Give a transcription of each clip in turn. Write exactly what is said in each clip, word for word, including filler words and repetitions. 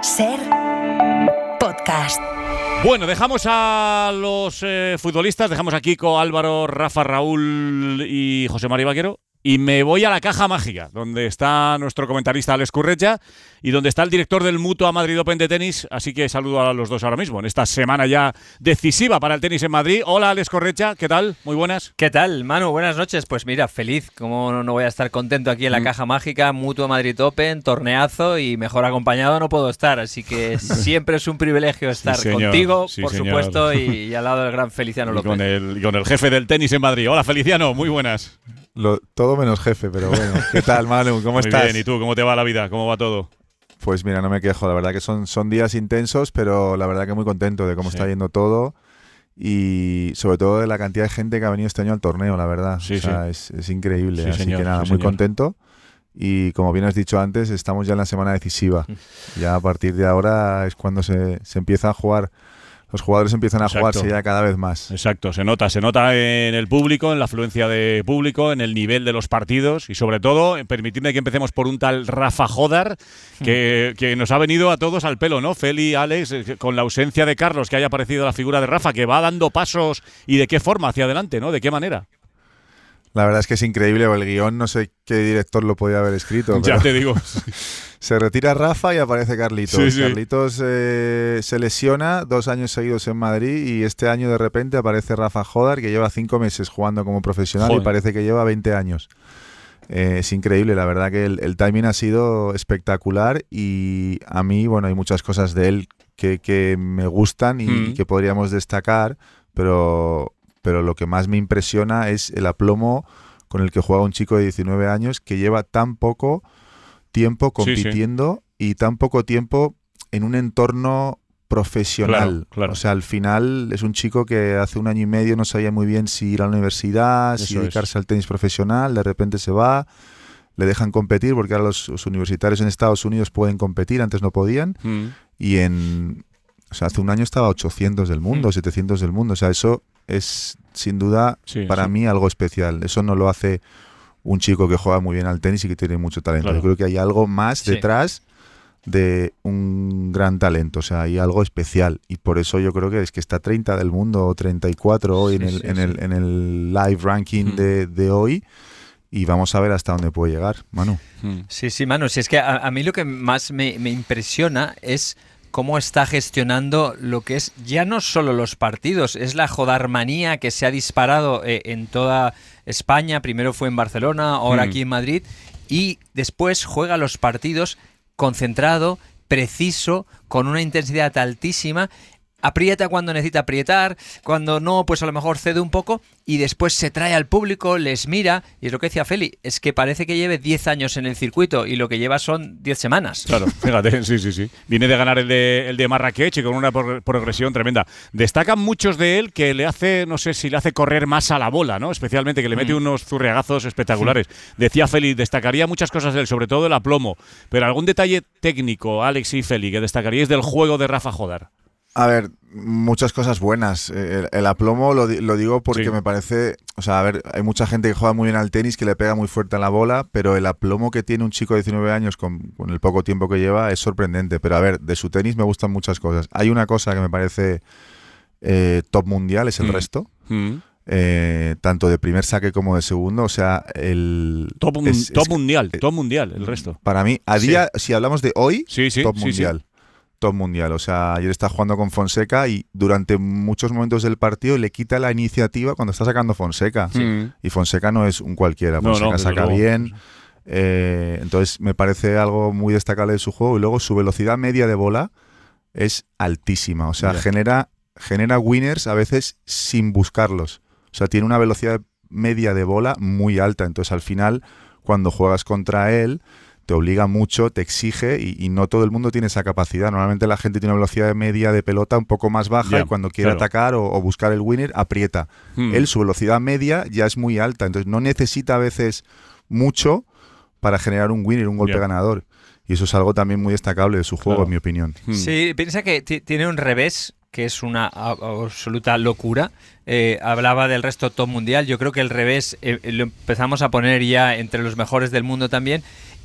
Ser Podcast. Bueno, dejamos a los eh, futbolistas, dejamos a Kiko, Álvaro, Rafa, Raúl y José María Vaquero. Y me voy a la caja mágica, donde está nuestro comentarista Alex Currecha y donde está el director del Mutua Madrid Open de tenis. Así que saludo a los dos ahora mismo, en esta semana ya decisiva para el tenis en Madrid. Hola, Alex Currecha, ¿qué tal? Muy buenas. ¿Qué tal, Manu? Buenas noches. Pues mira, feliz, como no voy a estar contento aquí en la mm. caja mágica, Mutua Madrid Open, torneazo y mejor acompañado no puedo estar. Así que siempre es un privilegio estar sí, contigo, sí, por señor. supuesto, y, y al lado del gran Feliciano López. Y con el, y con el jefe del tenis en Madrid. Hola, Feliciano, muy buenas. Lo, todo menos jefe, pero bueno. ¿Qué tal, Manu? ¿Cómo Muy estás? Bien, ¿y tú? ¿Cómo te va la vida? ¿Cómo va todo? Pues mira, no me quejo. La verdad que son, son días intensos, pero la verdad que muy contento de cómo sí. está yendo todo y sobre todo de la cantidad de gente que ha venido este año al torneo, la verdad. Sí, o sea, sí. es, es increíble. Sí, Así señor, que nada, sí, muy señor. contento. Y como bien has dicho antes, estamos ya en la semana decisiva. Ya a partir de ahora es cuando se, se empieza a jugar. Los jugadores empiezan a Exacto. jugarse ya cada vez más. Exacto, se nota, se nota en el público, en la afluencia de público, en el nivel de los partidos y sobre todo, permitidme que empecemos por un tal Rafa Jódar que, que nos ha venido a todos al pelo, ¿no? Feli, Alex, con la ausencia de Carlos, que haya aparecido la figura de Rafa, que va dando pasos y de qué forma hacia adelante, ¿no? ¿De qué manera? La verdad es que es increíble, el guión no sé qué director lo podía haber escrito. Ya te digo. Se retira Rafa y aparece Carlitos. Sí, sí. Carlitos eh, se lesiona dos años seguidos en Madrid y este año de repente aparece Rafa Jódar, que lleva cinco meses jugando como profesional Joder. y parece que lleva veinte años. Eh, es increíble, la verdad que el, el timing ha sido espectacular y a mí, bueno, hay muchas cosas de él que, que me gustan y, mm. y que podríamos destacar, pero... pero lo que más me impresiona es el aplomo con el que juega un chico de diecinueve años que lleva tan poco tiempo compitiendo sí, sí. y tan poco tiempo en un entorno profesional. Claro, claro. O sea, al final es un chico que hace un año y medio no sabía muy bien si ir a la universidad, Eso si dedicarse es. al tenis profesional, de repente se va, le dejan competir porque ahora los, los universitarios en Estados Unidos pueden competir, antes no podían, mm. y en... O sea, hace un año estaba ochocientos del mundo, mm. setecientos del mundo. O sea, eso es sin duda sí, para sí. mí algo especial. Eso no lo hace un chico que juega muy bien al tenis y que tiene mucho talento. Claro. Yo creo que hay algo más sí. detrás de un gran talento. O sea, hay algo especial. Y por eso yo creo que es que está treinta del mundo o treinta y cuatro hoy sí, en, el, sí, en, sí. el, en el live ranking mm. de, de hoy. Y vamos a ver hasta dónde puede llegar, Manu. Sí, sí, Manu. Si es que a, a mí lo que más me, me impresiona es cómo está gestionando lo que es ya no solo los partidos, es la jodarmanía que se ha disparado eh, en toda España. Primero fue en Barcelona, ahora mm. aquí en Madrid, y después juega los partidos concentrado, preciso, con una intensidad altísima. Aprieta cuando necesita aprietar, cuando no, pues a lo mejor cede un poco y después se trae al público, les mira, y es lo que decía Feli, es que parece que lleve diez años en el circuito y lo que lleva son diez semanas. Claro, fíjate, sí, sí, sí. Viene de ganar el de, el de Marrakech y con una pro- progresión tremenda. Destacan muchos de él que le hace, no sé si le hace correr más a la bola, ¿no? Especialmente que le mete mm. unos zurriagazos espectaculares. Sí. Decía Feli, destacaría muchas cosas de él, sobre todo el aplomo, pero algún detalle técnico, Alex y Feli, que destacaríais del juego de Rafa Jódar. A ver, muchas cosas buenas. El, el aplomo lo, lo digo porque sí. me parece... O sea, a ver, hay mucha gente que juega muy bien al tenis, que le pega muy fuerte a la bola, pero el aplomo que tiene un chico de diecinueve años con, con el poco tiempo que lleva es sorprendente. Pero a ver, de su tenis me gustan muchas cosas. Hay una cosa que me parece eh, top mundial, es el mm. resto. Mm. Eh, tanto de primer saque como de segundo. O sea, el... Top, un, es, top es, mundial, eh, top mundial, el resto. Para mí, a día, sí. si hablamos de hoy, sí, sí, top sí, mundial. Sí. Top mundial, o sea, ayer está jugando con Fonseca y durante muchos momentos del partido le quita la iniciativa cuando está sacando Fonseca. Sí. Y Fonseca no es un cualquiera, Fonseca no, no, saca luego. bien. Eh, entonces me parece algo muy destacable de su juego y luego su velocidad media de bola es altísima, o sea, Mira. genera genera winners a veces sin buscarlos. O sea, tiene una velocidad media de bola muy alta, entonces al final cuando juegas contra él te obliga mucho, te exige y, y no todo el mundo tiene esa capacidad. Normalmente la gente tiene una velocidad media de pelota un poco más baja yeah, y cuando quiere claro. atacar o, o buscar el winner, aprieta. Hmm. Él, su velocidad media ya es muy alta, entonces no necesita a veces mucho para generar un winner, un golpe yeah. ganador. Y eso es algo también muy destacable de su juego, claro. en mi opinión. Hmm. Sí, piensa que t- tiene un revés que es una a- absoluta locura. Eh, hablaba del resto top mundial. Yo creo que el revés eh, lo empezamos a poner ya entre los mejores del mundo también.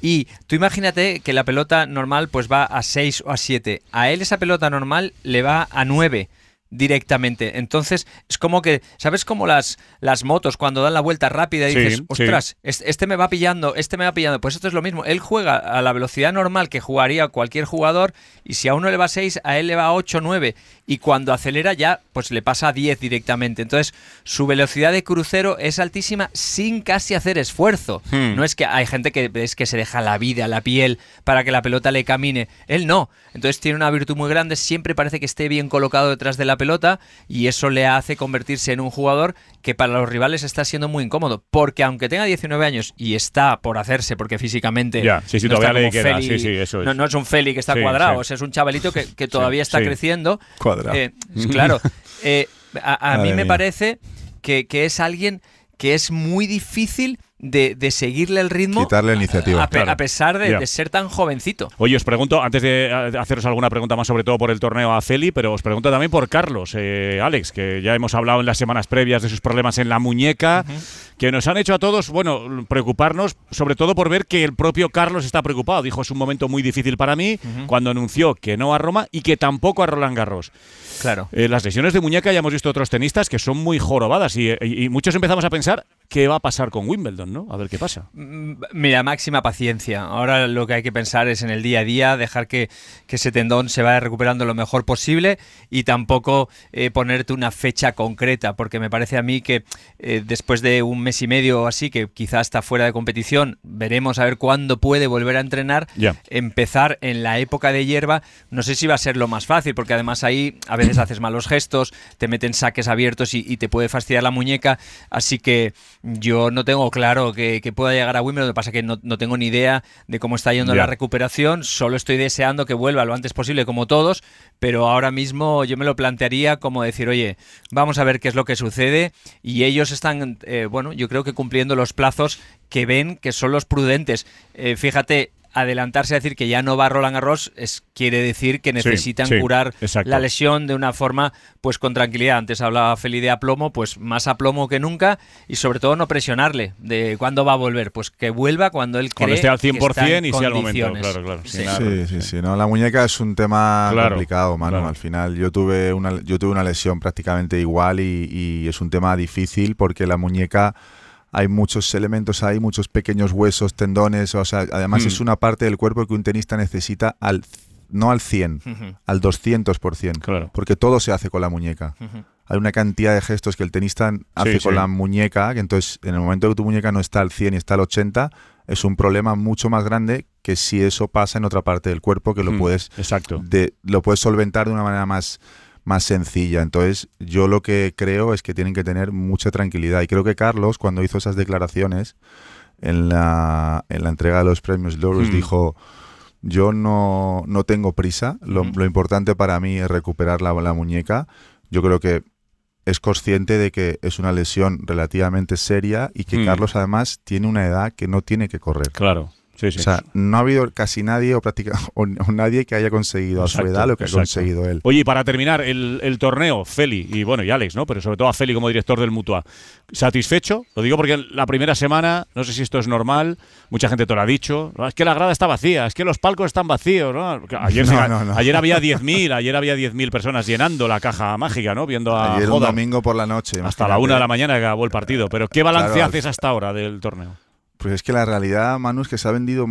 Y tú imagínate que la pelota normal pues va a seis o a siete. A él esa pelota normal le va a nueve. Directamente. Entonces, es como que, ¿sabes cómo las, las motos cuando dan la vuelta rápida y dices, sí, ostras, sí. este, este me va pillando, este me va pillando? Pues esto es lo mismo. Él juega a la velocidad normal que jugaría cualquier jugador y si a uno le va a seis, a él le va a ocho, nueve. Y cuando acelera ya, pues le pasa a diez directamente. Entonces, su velocidad de crucero es altísima sin casi hacer esfuerzo. Hmm. No es que hay gente que es que se deja la vida, la piel, para que la pelota le camine. Él no. Entonces tiene una virtud muy grande, siempre parece que esté bien colocado detrás de la pelota y eso le hace convertirse en un jugador que para los rivales está siendo muy incómodo. Porque aunque tenga diecinueve años y está por hacerse, porque físicamente ya, sí, sí, no, todavía está le queda. Feli, Sí, sí, eso es. no, no es un Feli que está sí, cuadrado, sí. o sea, es un chavalito que, que todavía sí, está sí. creciendo. Cuadrado. Eh, claro, eh, a, a mí me mía. parece que, que es alguien que es muy difícil de, de seguirle el ritmo. Quitarle la iniciativa. A, a, claro. a pesar de, Yeah. de ser tan jovencito. Oye, os pregunto, antes de haceros alguna pregunta más, sobre todo por el torneo a Feli, pero os pregunto también por Carlos, eh, Alex, que ya hemos hablado en las semanas previas de sus problemas en la muñeca, uh-huh. que nos han hecho a todos, bueno, preocuparnos, sobre todo por ver que el propio Carlos está preocupado. Dijo, es un momento muy difícil para mí, uh-huh. cuando anunció que no a Roma y que tampoco a Roland Garros. Claro. Eh, las lesiones de muñeca ya hemos visto otros tenistas que son muy jorobadas y, y, y muchos empezamos a pensar qué va a pasar con Wimbledon, ¿no? A ver qué pasa. Mira, máxima paciencia. Ahora lo que hay que pensar es en el día a día, dejar que, que ese tendón se vaya recuperando lo mejor posible y tampoco eh, ponerte una fecha concreta, porque me parece a mí que eh, después de un mes y medio o así, que quizás está fuera de competición, veremos a ver cuándo puede volver a entrenar, yeah. empezar en la época de hierba, no sé si va a ser lo más fácil, porque además ahí a veces haces malos gestos, te meten saques abiertos y, y te puede fastidiar la muñeca, así que yo no tengo claro que, que pueda llegar a Wimbledon. Lo que pasa es que no, no tengo ni idea de cómo está yendo yeah. la recuperación, solo estoy deseando que vuelva lo antes posible como todos, pero ahora mismo yo me lo plantearía como decir, oye, vamos a ver qué es lo que sucede y ellos están, eh, bueno, yo creo que cumpliendo los plazos que ven que son los prudentes. Eh, fíjate, adelantarse a decir que ya no va a Roland Garros es, quiere decir que necesitan sí, sí, curar exacto. la lesión de una forma pues con tranquilidad. Antes hablaba Feli de aplomo, pues más aplomo que nunca y sobre todo no presionarle de cuándo va a volver, pues que vuelva cuando él cree cuando esté al cien por ciento que está en y sea el momento, condiciones. claro, claro. Sí, sí, sí, sí, no, la muñeca es un tema claro, complicado, Manu. Claro. Al final yo tuve una yo tuve una lesión prácticamente igual y, y es un tema difícil porque la muñeca hay muchos elementos ahí, muchos pequeños huesos, tendones, o sea, además mm. es una parte del cuerpo que un tenista necesita al no al cien, uh-huh. al doscientos por ciento, claro. porque todo se hace con la muñeca. Uh-huh. Hay una cantidad de gestos que el tenista hace sí, con sí. la muñeca, que entonces en el momento que tu muñeca no está al cien y está al ochenta, es un problema mucho más grande que si eso pasa en otra parte del cuerpo, que lo mm, puedes exacto. De, lo puedes solventar de una manera más más sencilla. Entonces yo lo que creo es que tienen que tener mucha tranquilidad y creo que Carlos, cuando hizo esas declaraciones en la, en la entrega de los premios Laureus, hmm. dijo, yo no, no tengo prisa, lo, hmm. lo importante para mí es recuperar la, la muñeca. Yo creo que es consciente de que es una lesión relativamente seria y que hmm. Carlos además tiene una edad que no tiene que correr. Claro. Sí, sí. O sea, no ha habido casi nadie o prácticamente o, o nadie que haya conseguido exacto, a su edad lo que exacto. ha conseguido él. Oye, y para terminar, el, el torneo, Feli, y bueno, y Alex, ¿no? Pero sobre todo a Feli como director del Mutua. ¿Satisfecho? Lo digo porque la primera semana, no sé si esto es normal, mucha gente te lo ha dicho, ¿no? Es que la grada está vacía, es que los palcos están vacíos, ¿no? Ayer, no, no, no. ayer había diez mil, ayer había diez mil personas llenando la caja mágica, ¿no? Viendo a Ayer Joda, un domingo por la noche. Hasta la una de la mañana que acabó el partido. Pero ¿qué balance claro, haces hasta ahora del torneo? Pues es que la realidad, Manu, es que se ha vendido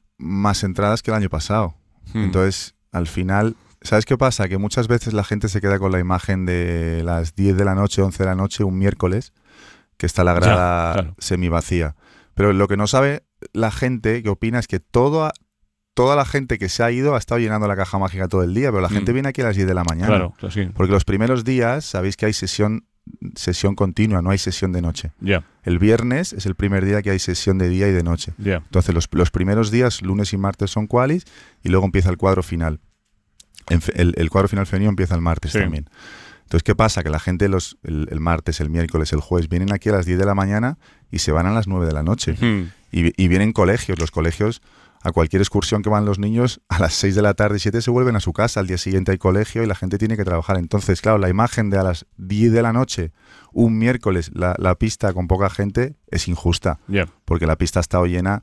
más entradas que el año pasado. Hmm. Entonces, al final, ¿sabes qué pasa? Que muchas veces la gente se queda con la imagen de las diez de la noche, once de la noche, un miércoles, que está la grada ya, claro. semivacía. Pero lo que no sabe la gente, que opina, es que toda, toda la gente que se ha ido ha estado llenando la caja mágica todo el día, pero la hmm. gente viene aquí a las diez de la mañana. Claro, claro, sí. Porque los primeros días, sabéis que hay sesión sesión continua, no hay sesión de noche. Yeah. El viernes es el primer día que hay sesión de día y de noche. Yeah. Entonces los, los primeros días, lunes y martes, son qualis y luego empieza el cuadro final. El, el cuadro final femenino empieza el martes sí. también. Entonces, ¿qué pasa? Que la gente los, el, el martes, el miércoles, el jueves vienen aquí a las diez de la mañana y se van a las nueve de la noche. Mm. Y, y vienen colegios. Los colegios, a cualquier excursión que van los niños, a las seis de la tarde, siete se vuelven a su casa. Al día siguiente hay colegio y la gente tiene que trabajar. Entonces, claro, la imagen de a las diez de la noche, un miércoles, la, la pista con poca gente, es injusta. Yeah. Porque la pista ha estado llena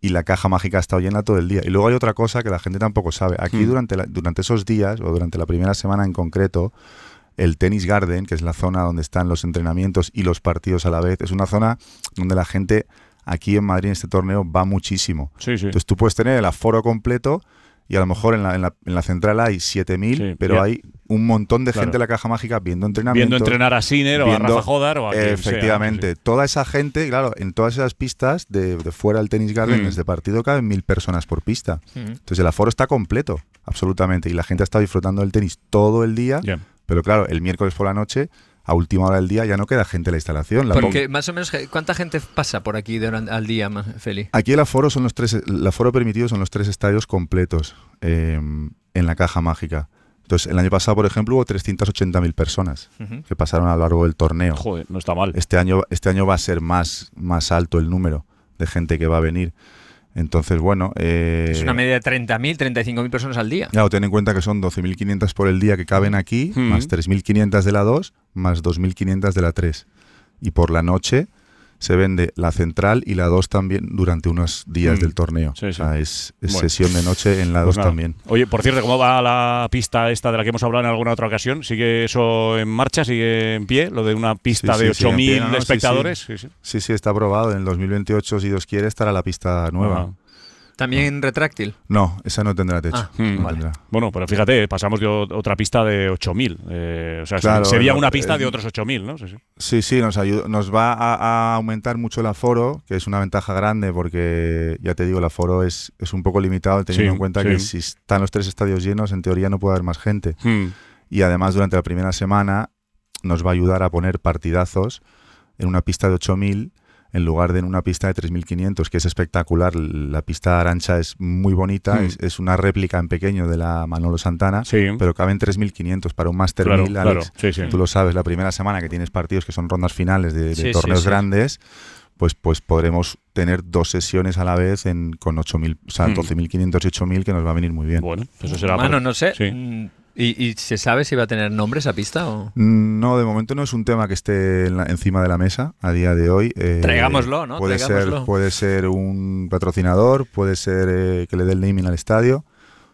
y la caja mágica ha estado llena todo el día. Y luego hay otra cosa que la gente tampoco sabe. Aquí mm. durante, la, durante esos días, o durante la primera semana en concreto, el Tennis Garden, que es la zona donde están los entrenamientos y los partidos a la vez, es una zona donde la gente aquí en Madrid en este torneo va muchísimo. Sí, sí. Entonces tú puedes tener el aforo completo y a lo mejor en la, en la, en la central hay siete mil, sí, pero yeah. hay un montón de claro. gente en la caja mágica viendo entrenamientos. Viendo entrenar a Sinner viendo, o a Rafa Jodar o a quien efectivamente, sea, sí. toda esa gente, claro, en todas esas pistas de, de fuera del Tennis Garden, mm. desde partido caben mil personas por pista. Mm. Entonces el aforo está completo, absolutamente, y la gente ha estado disfrutando del tenis todo el día, yeah. pero claro, el miércoles por la noche, a última hora del día, ya no queda gente en la instalación. La Porque más o menos, ¿cuánta gente pasa por aquí durante, al día, Feli? Aquí el aforo son los tres, el aforo permitido son los tres estadios completos eh, en la caja mágica. Entonces, el año pasado, por ejemplo, hubo trescientas ochenta mil personas uh-huh. que pasaron a lo largo del torneo. Joder, no está mal. Este año, este año va a ser más, más alto el número de gente que va a venir. Entonces, bueno... Eh, es una media de treinta mil, treinta y cinco mil personas al día. Claro, ten en cuenta que son doce mil quinientas por el día que caben aquí, mm. más tres mil quinientas de la dos, más dos mil quinientas de la tres. Y por la noche se vende la central y la dos también durante unos días mm. del torneo. Sí, sí. O sea, es, es bueno. sesión de noche en la pues dos nada. también. Oye, por cierto, ¿cómo va la pista esta de la que hemos hablado en alguna otra ocasión? ¿Sigue eso en marcha? ¿Sigue en pie? Lo de una pista sí, de sí, ocho mil ¿no? espectadores. Sí sí. Sí, sí. sí, sí, está aprobado. En el dos mil veintiocho, si Dios quiere, estará la pista nueva. Ah. ¿También no. retráctil? No, esa no tendrá techo. Ah, no vale. tendrá. Bueno, pero fíjate, pasamos de otra pista de ocho mil. Eh, o sea, claro, sería una pista eh, de otros ocho mil, ¿no? Sí, sí, sí, sí nos, ayuda, nos va a, a aumentar mucho el aforo, que es una ventaja grande porque, ya te digo, el aforo es, es un poco limitado, teniendo sí, en cuenta sí. que si están los tres estadios llenos, en teoría no puede haber más gente. Hmm. Y además, durante la primera semana, nos va a ayudar a poner partidazos en una pista de ocho mil en lugar de en una pista de tres mil quinientos, que es espectacular. La pista de Arantxa es muy bonita, mm. es, es una réplica en pequeño de la Manolo Santana, sí. pero caben tres mil quinientos para un Master claro, mil, Alex. Claro. Sí, sí. Tú lo sabes, la primera semana que tienes partidos que son rondas finales de, de sí, torneos sí, sí. grandes, pues, pues podremos tener dos sesiones a la vez en, con ocho mil, o sea, mm. doce mil quinientos y ocho mil, que nos va a venir muy bien. Bueno, eso será... Bueno, no sé... Sí. ¿Y, ¿Y se sabe si va a tener nombre esa pista? O? No, de momento no es un tema que esté en la, encima de la mesa a día de hoy. Eh, Traigámoslo, ¿no? Puede Traigámoslo. ser, puede ser un patrocinador, puede ser eh, que le dé el naming al estadio,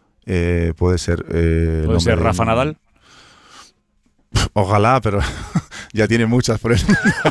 eh, puede ser... Eh, ¿Puede ser Rafa de, Nadal? Ojalá, pero ya tiene muchas por eso.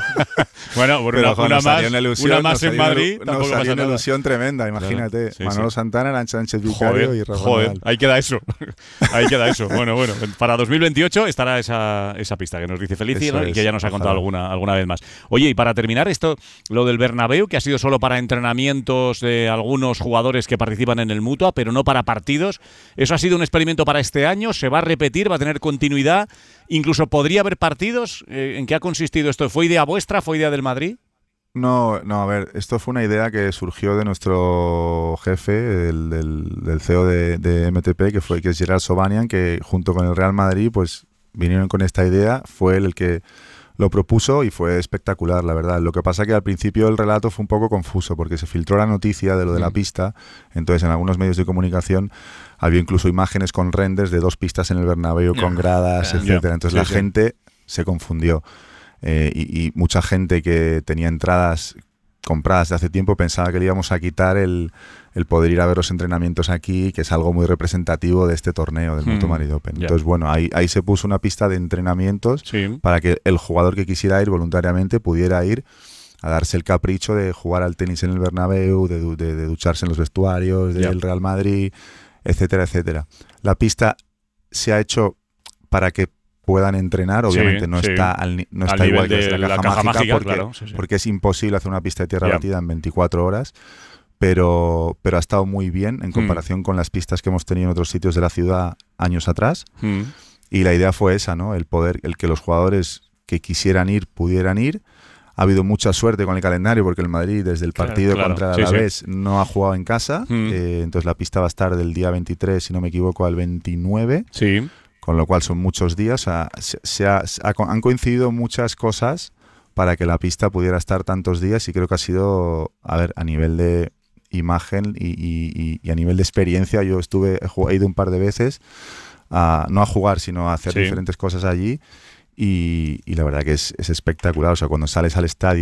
Bueno, por una, una, más, una, ilusión, una más en Madrid. Una, nos salió una ilusión tremenda, imagínate. Claro, sí, sí. Manolo Santana, Arantxa Sánchez Vicario joder, y Rafa Joder, Nadal. ahí queda eso. Ahí queda eso. Bueno, bueno. Para dos mil veintiocho estará esa, esa pista que nos dice Felici, ¿no? Y que ya nos ha contado alguna, alguna vez más. Oye, y para terminar esto, lo del Bernabéu, que ha sido solo para entrenamientos de algunos jugadores que participan en el Mutua, pero no para partidos. ¿Eso ha sido un experimento para este año? ¿Se va a repetir? ¿Va a tener continuidad? Incluso podría haber partidos. ¿En qué ha consistido esto? ¿Fue idea vuestra? ¿Fue idea del Madrid? No, no, a ver, esto fue una idea que surgió de nuestro jefe, el, del, del C E O de, de M T P, que fue que es Gerard Sobanian, que junto con el Real Madrid pues vinieron con esta idea, fue él el que lo propuso y fue espectacular, la verdad. Lo que pasa que al principio el relato fue un poco confuso porque se filtró la noticia de lo de la pista, entonces en algunos medios de comunicación había incluso imágenes con renders de dos pistas en el Bernabéu yeah. con gradas, yeah. etcétera. Entonces yeah. la sí, gente sí. se confundió. Eh, y, y mucha gente que tenía entradas compradas de hace tiempo pensaba que le íbamos a quitar el, el poder ir a ver los entrenamientos aquí, que es algo muy representativo de este torneo del hmm. Mutua Madrid Open. Yeah. Entonces, bueno, ahí, ahí se puso una pista de entrenamientos sí. para que el jugador que quisiera ir voluntariamente pudiera ir a darse el capricho de jugar al tenis en el Bernabéu, de, de, de ducharse en los vestuarios del yeah. Real Madrid, etcétera, etcétera. La pista se ha hecho para que puedan entrenar, obviamente sí, no sí. está, al, no está al igual que de la, la caja, caja mágica, mágica porque, claro, sí, sí. porque es imposible hacer una pista de tierra yeah. batida en veinticuatro horas, pero, pero ha estado muy bien en comparación mm. con las pistas que hemos tenido en otros sitios de la ciudad años atrás, mm. y la idea fue esa, ¿no? El poder, el que los jugadores que quisieran ir pudieran ir. Ha habido mucha suerte con el calendario porque el Madrid desde el partido claro, claro. contra el Alavés sí, sí. no ha jugado en casa, mm. eh, entonces la pista va a estar del día veintitrés, si no me equivoco, al veintinueve. Sí. Con lo cual son muchos días, o sea, se, se ha, se ha, han coincidido muchas cosas para que la pista pudiera estar tantos días y creo que ha sido, a ver, a nivel de imagen y, y, y a nivel de experiencia, yo estuve, he ido un par de veces, a, no a jugar, sino a hacer sí. diferentes cosas allí y, y la verdad que es, es espectacular, o sea, cuando sales al estadio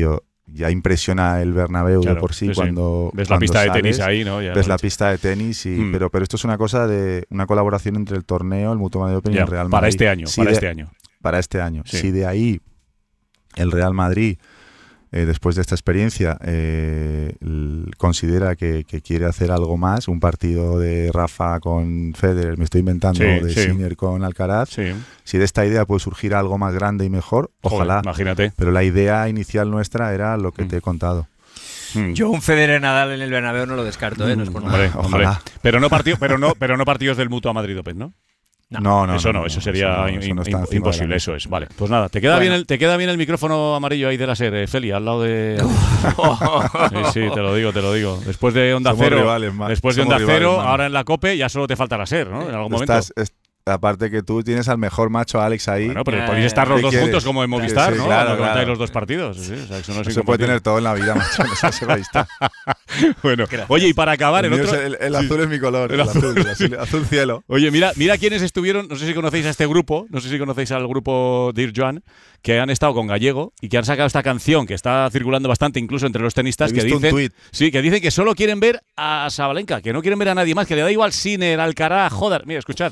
ya impresiona el Bernabéu claro, de por sí, sí cuando ves cuando la pista sales, de tenis ahí, ¿no? Ya ves no la pista de tenis, y, mm. pero, pero esto es una cosa de una colaboración entre el torneo, el Mutua Madrid Open ya, y el Real Madrid. Para este año, si para de, este año. Para este año. Sí. Si de ahí el Real Madrid, eh, después de esta experiencia, eh, el, considera que, que quiere hacer algo más, un partido de Rafa con Federer, me estoy inventando, sí, de sí. Sinner con Alcaraz, sí. si de esta idea puede surgir algo más grande y mejor, ojalá. Joder, imagínate. Pero la idea inicial nuestra era lo que mm. te he contado. Yo un Federer Nadal en el Bernabéu no lo descarto, ¿eh? No es por nada. Hombre, ojalá. Pero no, partido, pero, no, pero no partidos del Mutua Madrid Open, ¿no? No, no, no, eso no, no, eso sería eso no, eso no imposible, eso es. Vale, pues nada, te queda, bueno. bien el, te queda bien el micrófono amarillo ahí de la serie, Feli, al lado de... sí, sí, te lo digo, te lo digo. Después de Onda Somos Cero, rivales, después de Onda rivales, Cero, man. ahora en la COPE ya solo te falta la SER, ¿no? En algún momento. Estás, est Aparte que tú tienes al mejor macho Alex ahí. Bueno, pero eh, podéis estar los dos quieres? juntos como en Movistar, sí, ¿no? claro, Cuando claro. los dos partidos. Sí, o sea, eso no, no se puede tener todo en la vida, macho. No se va Bueno, gracias. Oye, y para acabar, el, el otro. Es el, el azul sí. es mi color. El, el azul, azul, el azul, azul cielo. Oye, mira, mira quiénes estuvieron. No sé si conocéis a este grupo. No sé si conocéis al grupo Dear Joan, que han estado con Gallego y que han sacado esta canción que está circulando bastante, incluso entre los tenistas, He que visto dicen. Un tweet. Sí, que dicen que solo quieren ver a Sabalenka, que no quieren ver a nadie más, que le da igual Sinner, Alcaraz, joder. Mira, escuchad.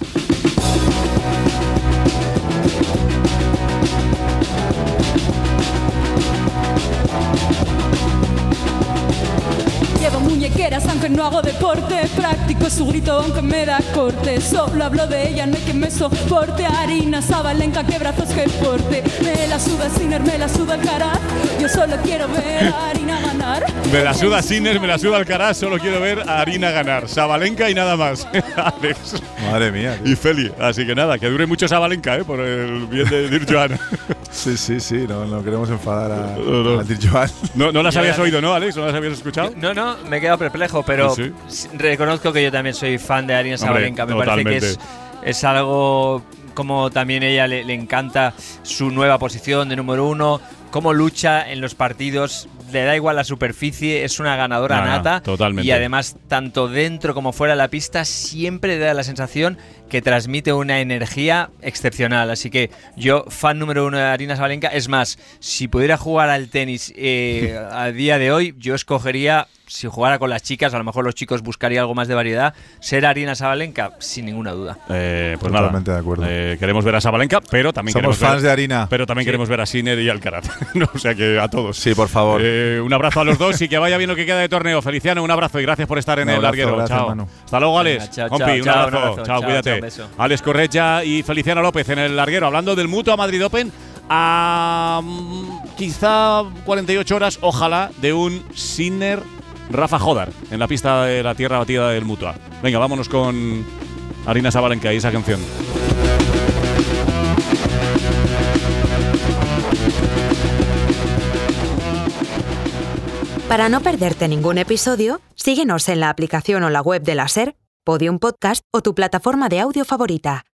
Llevo muñequeras aunque no hago deporte, practico su grito aunque me da corte. Solo hablo de ella, no hay que me soporte. Arina, Sabalenka, qué brazos que porte. Me la suda Sinner, me la suda Alcaraz. Yo solo quiero ver a Arina ganar. Me la suda Sinner, me la suda Alcaraz. Solo quiero ver a Arina ganar. Sabalenka y nada más. Alex. Madre mía. Tío. Y Feli. Así que nada, que dure mucho Sabalenka, ¿eh? Por el bien de Dear Joan. Sí, sí, sí. No, no queremos enfadar a, no, no. a Dear Joan. No, no las habías oído, ¿no, Alex? ¿No las habías escuchado? No, no, me he quedado perplejo, pero ¿sí? reconozco que yo también soy fan de Arina Sabalenka. Me totalmente. parece que es, es algo como también ella le, le encanta su nueva posición de número uno, cómo lucha en los partidos, le da igual la superficie, es una ganadora no, nata no, totalmente. Y además tanto dentro como fuera de la pista siempre da la sensación que transmite una energía excepcional. Así que yo, fan número uno de Arina Sabalenka, es más, si pudiera jugar al tenis eh, a día de hoy, yo escogería, si jugara con las chicas, a lo mejor los chicos buscaría algo más de variedad, ser Arina Sabalenka, sin ninguna duda. Eh, pues Totalmente nada, de acuerdo. Eh, queremos ver a Sabalenka, pero también Somos queremos fans ver, de Arina. Pero también sí. queremos ver a Sinner y Alcaraz. O sea que a todos. Sí, por favor. Eh, un abrazo a los dos y que vaya bien lo que queda de torneo. Feliciano, un abrazo y gracias por estar en un el abrazo, larguero. Gracias, chao. Hermano. Hasta luego, Alex. Venga, chao, Compi, chao, un chao, abrazo. un abrazo. Chao, Chao, cuídate. chao, beso. Alex Correia y Feliciano López en el larguero, hablando del Mutua Madrid Open a um, quizá cuarenta y ocho horas, ojalá, de un Sinner Rafa Jodar en la pista de la tierra batida del Mutua. Venga, vámonos con Arina Sabalenka y esa canción. Para no perderte ningún episodio, síguenos en la aplicación o la web de la SER, Podium Podcast o tu plataforma de audio favorita.